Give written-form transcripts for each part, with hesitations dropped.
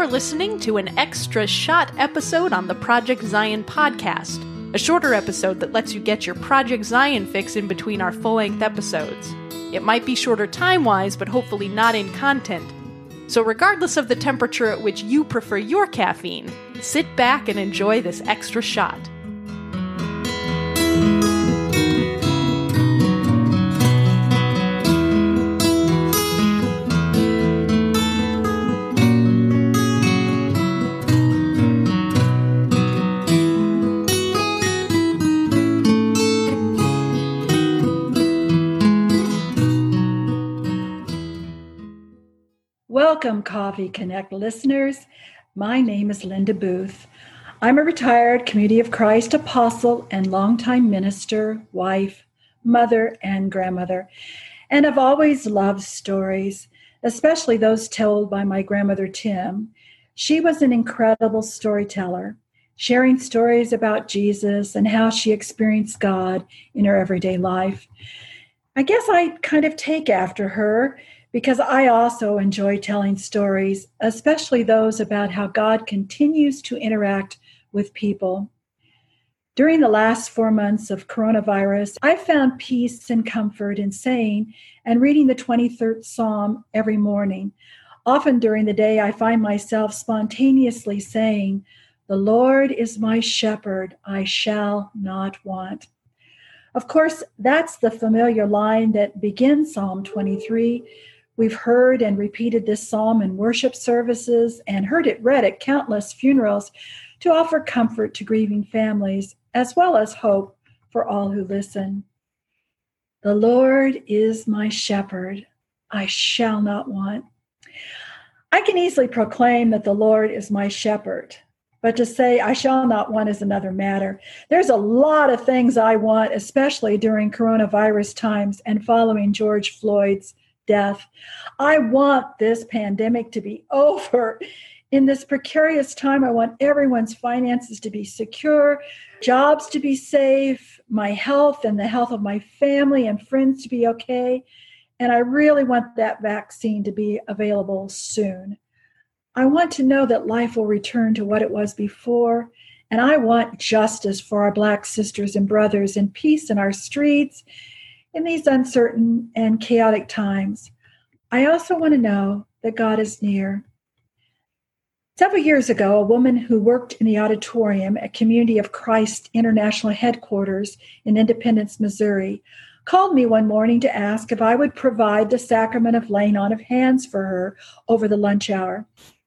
You're listening to an extra shot episode on the Project Zion podcast, a shorter episode that lets you get your Project Zion fix in between our full-length episodes. It might be shorter time-wise, but hopefully not in content. So regardless of the temperature at which you prefer your caffeine, sit back and enjoy this extra shot. Welcome, Coffee Connect listeners. My name is Linda Booth. I'm a retired Community of Christ apostle and longtime minister, wife, mother, and grandmother. And I've always loved stories, especially those told by my grandmother, Tim. She was an incredible storyteller, sharing stories about Jesus and how she experienced God in her everyday life. I guess I kind of take after her, because I also enjoy telling stories, especially those about how God continues to interact with people. During the last 4 months of coronavirus, I found peace and comfort in saying and reading the 23rd Psalm every morning. Often during the day, I find myself spontaneously saying, "The Lord is my shepherd, I shall not want." Of course, that's the familiar line that begins Psalm 23. We've heard and repeated this psalm in worship services and heard it read at countless funerals to offer comfort to grieving families, as well as hope for all who listen. The Lord is my shepherd, I shall not want. I can easily proclaim that the Lord is my shepherd, but to say I shall not want is another matter. There's a lot of things I want, especially during coronavirus times and following George Floyd's death. I want this pandemic to be over. In this precarious time, I want everyone's finances to be secure, jobs to be safe, my health and the health of my family and friends to be okay. And I really want that vaccine to be available soon. I want to know that life will return to what it was before. And I want justice for our Black sisters and brothers and peace in our streets in these uncertain and chaotic times. I also want to know that God is near. Several years ago, a woman who worked in the auditorium at Community of Christ International Headquarters in Independence, Missouri, called me one morning to ask if I would provide the sacrament of laying on of hands for her over the lunch hour.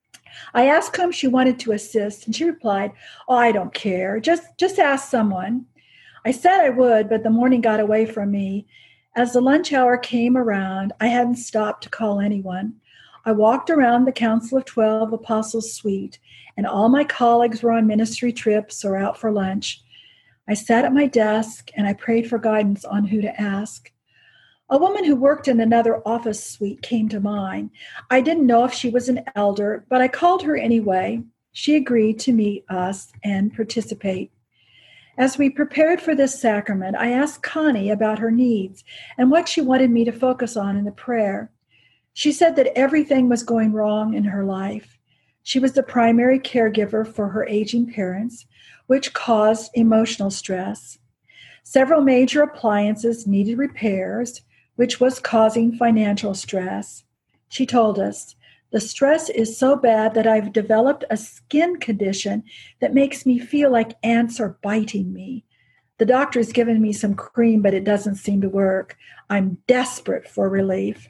I asked whom she wanted to assist, and she replied, "Oh, I don't care. Just ask someone." I said I would, but the morning got away from me. As the lunch hour came around, I hadn't stopped to call anyone. I walked around the Council of 12 Apostles suite, and all my colleagues were on ministry trips or out for lunch. I sat at my desk, and I prayed for guidance on who to ask. A woman who worked in another office suite came to mind. I didn't know if she was an elder, but I called her anyway. She agreed to meet us and participate. As we prepared for this sacrament, I asked Connie about her needs and what she wanted me to focus on in the prayer. She said that everything was going wrong in her life. She was the primary caregiver for her aging parents, which caused emotional stress. Several major appliances needed repairs, which was causing financial stress. She told us, "The stress is so bad that I've developed a skin condition that makes me feel like ants are biting me. The doctor's given me some cream, but it doesn't seem to work. I'm desperate for relief."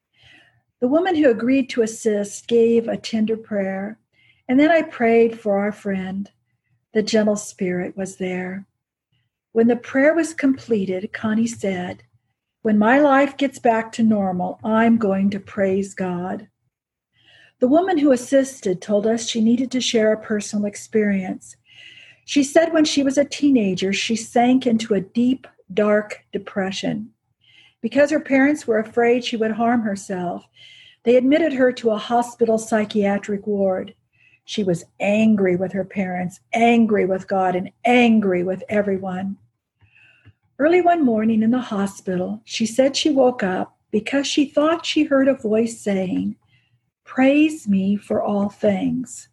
The woman who agreed to assist gave a tender prayer, and then I prayed for our friend. The gentle spirit was there. When the prayer was completed, Connie said, "When my life gets back to normal, I'm going to praise God." The woman who assisted told us she needed to share a personal experience. She said when she was a teenager, she sank into a deep, dark depression. Because her parents were afraid she would harm herself, they admitted her to a hospital psychiatric ward. She was angry with her parents, angry with God, and angry with everyone. Early one morning in the hospital, she said she woke up because she thought she heard a voice saying, Praise me for all things.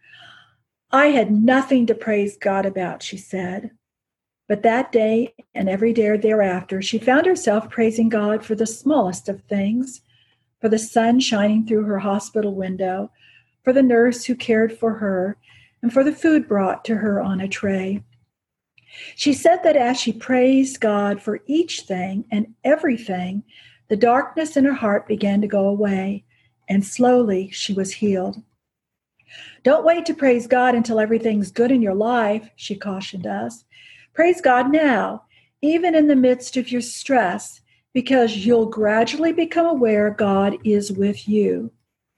I had nothing to praise God about, she said. But that day and every day thereafter, she found herself praising God for the smallest of things, for the sun shining through her hospital window, for the nurse who cared for her, and for the food brought to her on a tray. She said that as she praised God for each thing and everything, the darkness in her heart began to go away, and slowly she was healed. Don't wait to praise God until everything's good in your life, she cautioned us. Praise God now, even in the midst of your stress, because you'll gradually become aware God is with you.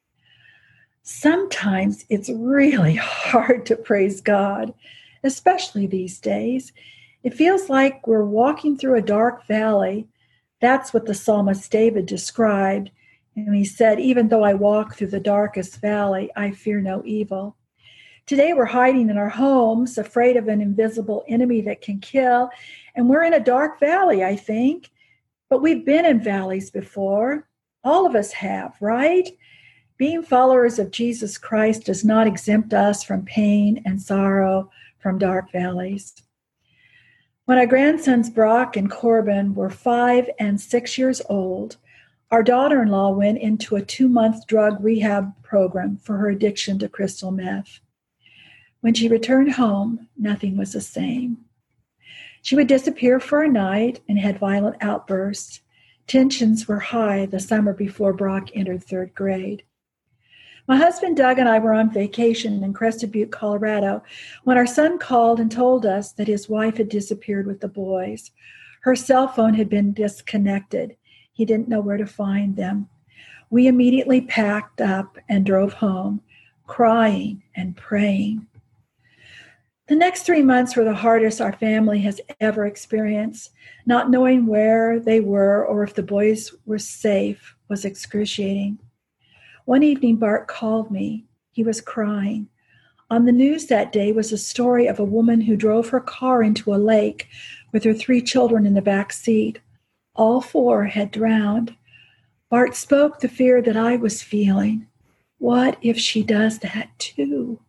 Sometimes it's really hard to praise God, especially these days. It feels like we're walking through a dark valley. That's what the psalmist David described. And he said, even though I walk through the darkest valley, I fear no evil. Today we're hiding in our homes, afraid of an invisible enemy that can kill. And we're in a dark valley, I think. But we've been in valleys before. All of us have, right? Being followers of Jesus Christ does not exempt us from pain and sorrow from dark valleys. When our grandsons Brock and Corbin were 5 and 6 years old, our daughter-in-law went into a 2-month drug rehab program for her addiction to crystal meth. When she returned home, nothing was the same. She would disappear for a night and had violent outbursts. Tensions were high the summer before Brock entered 3rd grade. My husband Doug and I were on vacation in Crested Butte, Colorado, when our son called and told us that his wife had disappeared with the boys. Her cell phone had been disconnected. He didn't know where to find them. We immediately packed up and drove home, crying and praying. The next 3 months were the hardest our family has ever experienced. Not knowing where they were or if the boys were safe was excruciating. One evening, Bart called me. He was crying. On the news that day was a story of a woman who drove her car into a lake with her 3 children in the back seat. All 4 had drowned. Bart spoke the fear that I was feeling. What if she does that too?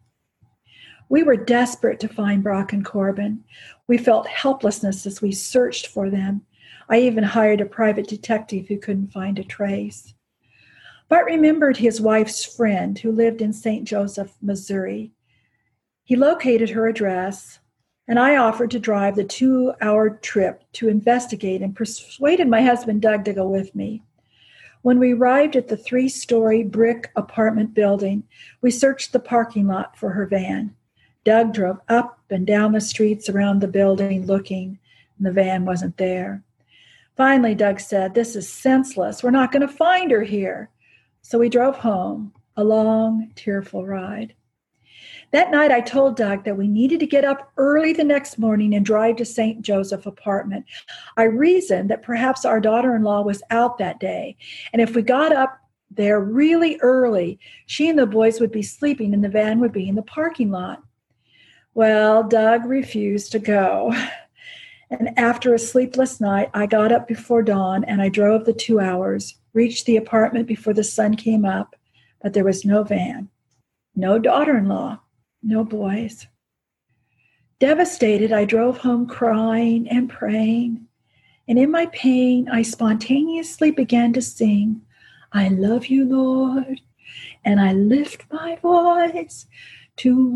We were desperate to find Brock and Corbin. We felt helplessness as we searched for them. I even hired a private detective who couldn't find a trace. Bart remembered his wife's friend who lived in St. Joseph, Missouri. He located her address, and I offered to drive the 2-hour trip to investigate and persuaded my husband Doug to go with me. When we arrived at the 3-story brick apartment building, we searched the parking lot for her van. Doug drove up and down the streets around the building looking, and the van wasn't there. Finally, Doug said, "This is senseless. We're not going to find her here." So we drove home, a long, tearful ride. That night, I told Doug that we needed to get up early the next morning and drive to St. Joseph apartment. I reasoned that perhaps our daughter-in-law was out that day, and if we got up there really early, she and the boys would be sleeping and the van would be in the parking lot. Well, Doug refused to go. And after a sleepless night, I got up before dawn and I drove the 2 hours, reached the apartment before the sun came up, but there was no van, no daughter-in-law, no boys. Devastated, I drove home crying and praying. And in my pain, I spontaneously began to sing, "I love you, Lord, and I lift my voice to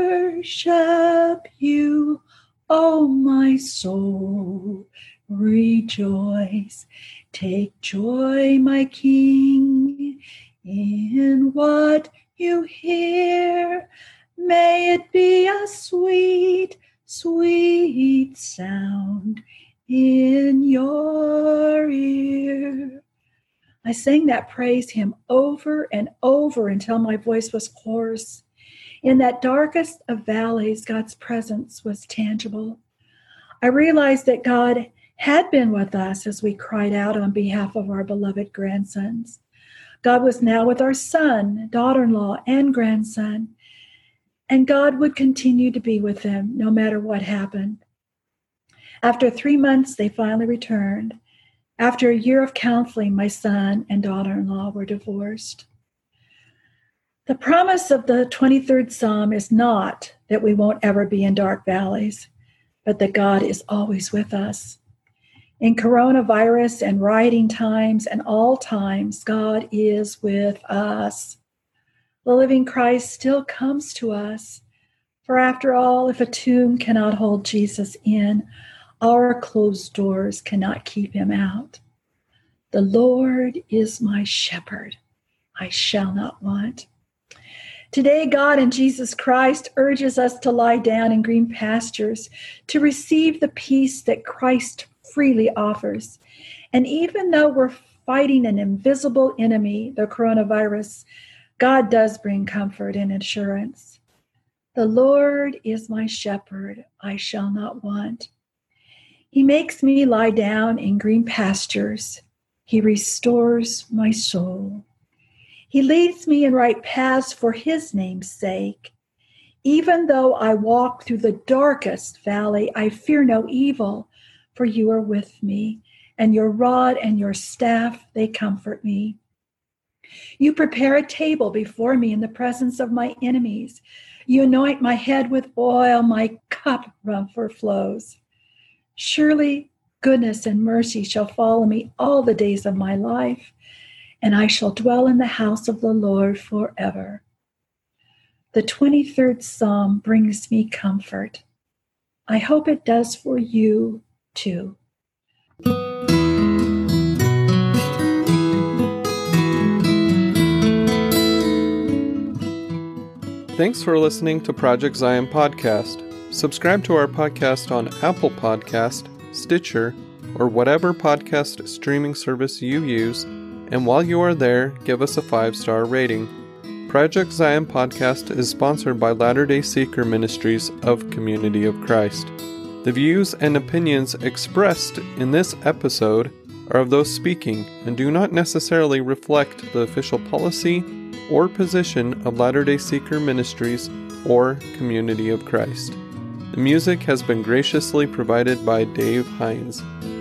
worship you. Oh, my soul, rejoice. Take joy, my King, in what you hear. May it be a sweet, sweet sound in your ear." I sang that praise hymn over and over until my voice was hoarse. In that darkest of valleys, God's presence was tangible. I realized that God had been with us as we cried out on behalf of our beloved grandsons. God was now with our son, daughter-in-law, and grandson, and God would continue to be with them no matter what happened. After 3 months, they finally returned. After a year of counseling, my son and daughter-in-law were divorced. The promise of the 23rd Psalm is not that we won't ever be in dark valleys, but that God is always with us. In coronavirus and rioting times and all times, God is with us. The living Christ still comes to us. For after all, if a tomb cannot hold Jesus in, our closed doors cannot keep him out. The Lord is my shepherd. I shall not want. Today, God in Jesus Christ urges us to lie down in green pastures, to receive the peace that Christ freely offers. And even though we're fighting an invisible enemy, the coronavirus, God does bring comfort and assurance. The Lord is my shepherd, I shall not want. He makes me lie down in green pastures. He restores my soul. He leads me in right paths for his name's sake. Even though I walk through the darkest valley, I fear no evil, for you are with me, and your rod and your staff, they comfort me. You prepare a table before me in the presence of my enemies. You anoint my head with oil, my cup overflows. Surely goodness and mercy shall follow me all the days of my life, and I shall dwell in the house of the Lord forever. The 23rd Psalm brings me comfort. I hope it does for you too. Thanks for listening to Project Zion Podcast. Subscribe to our podcast on Apple Podcast, Stitcher, or whatever podcast streaming service you use, and while you are there, give us a 5-star rating. Project Zion Podcast is sponsored by Latter-day Seeker Ministries of Community of Christ. The views and opinions expressed in this episode are of those speaking and do not necessarily reflect the official policy or position of Latter-day Seeker Ministries or Community of Christ. The music has been graciously provided by Dave Hines.